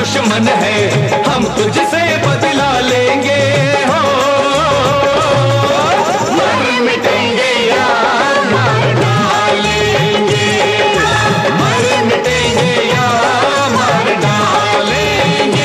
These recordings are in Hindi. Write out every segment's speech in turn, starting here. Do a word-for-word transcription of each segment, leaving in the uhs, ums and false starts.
दुश्मन है, हम तुझसे बदला लेंगे हो। मर मिटेंगे या मार डालेंगे, मर मिटेंगे या मार डालेंगे।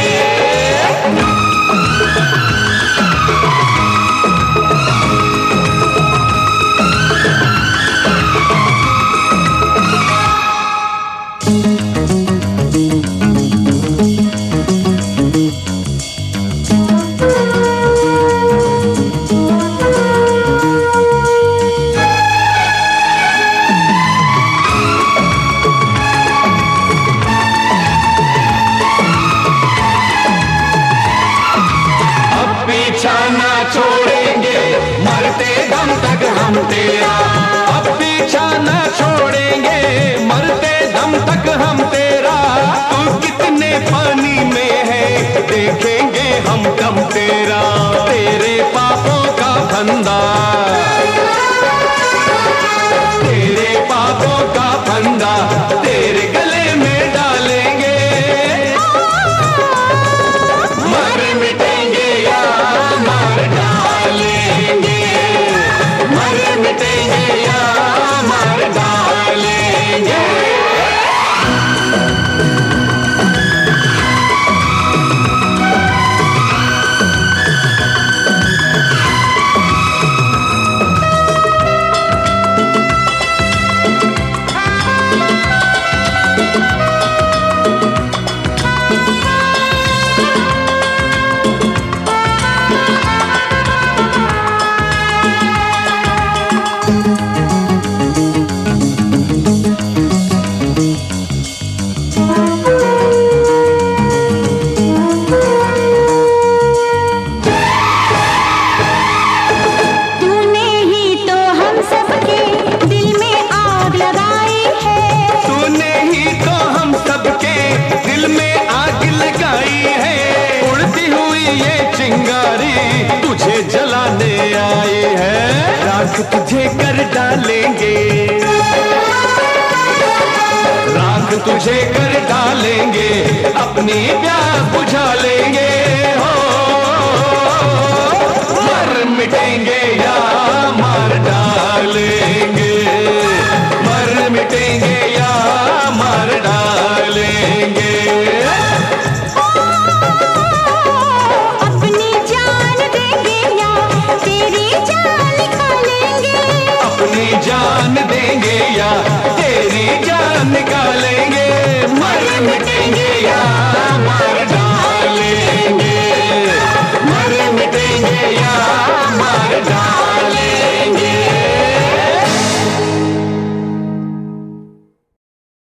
पीछा ना छोड़ेंगे, मरते दम तक हम तेरा। अब पीछा ना छोड़ेंगे, मरते दम तक हम तेरा। तू कितने पानी में है, देखेंगे हम दम तेरा। तेरे पापों का फंदा, तेरे पापों का फंदा तेरे गले में डालेंगे। मर मिटेंगे या मार डालेंगे, मर मिटेंगे या मार डालेंगे। तुझे जलाने आए हैं, राख तुझे कर डालेंगे, राख तुझे कर डालेंगे, अपनी प्यास बुझा लेंगे हो। मर मिटेंगे या मार डालेंगे, मर मिटेंगे या मार डालेंगे। जान देंगे या तेरी जान निकालेंगे, मर मिटेंगे या